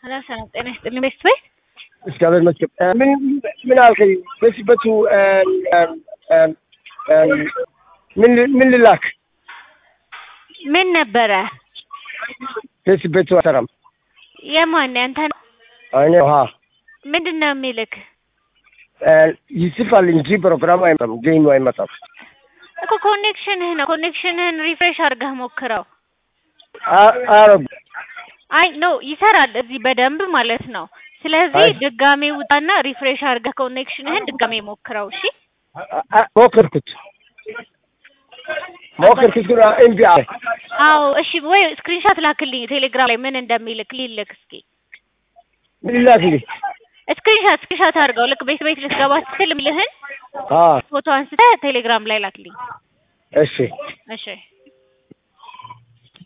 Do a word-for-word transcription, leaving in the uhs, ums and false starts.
خلاص أنا أنا استلم بس شوي. استقبل المكتب آه، من من الخير نسبته آه، آه، آه، آه، من من للاك من نبرة نسبته ترى يا ماني أنت أنا ها من دناميلك يوسف الإنجيل برنامج أيام جين وين مطر أكو كونكشن هنا كونكشن هنا ريفرش أرجع مكراو عرب አይ ኖ ይሰራል እዚህ በደንብ ማለት ነው ስለዚህ ድጋሜ ውጣና ሪፍሬሽ አድርገህ ኮኔክሽንህን ድጋሜ ሞክረው እሺ ሞክርኩት ሞክርኩት ግን እምቢ አለ አዎ እሺ ወይ ስክሪንሾት ላክልኝ ቴሌግራም ላይ ምን እንደሚልክ ሊልክ እስኪ ምን ላክልኝ ስክሪንሾት ስክሪንሾት አድርገው ልክ ቤት ቤት ልትገባ ስትል ምልህን አዎ ፎቶ አንስተህ ቴሌግራም ላይ ላክልኝ እሺ እሺ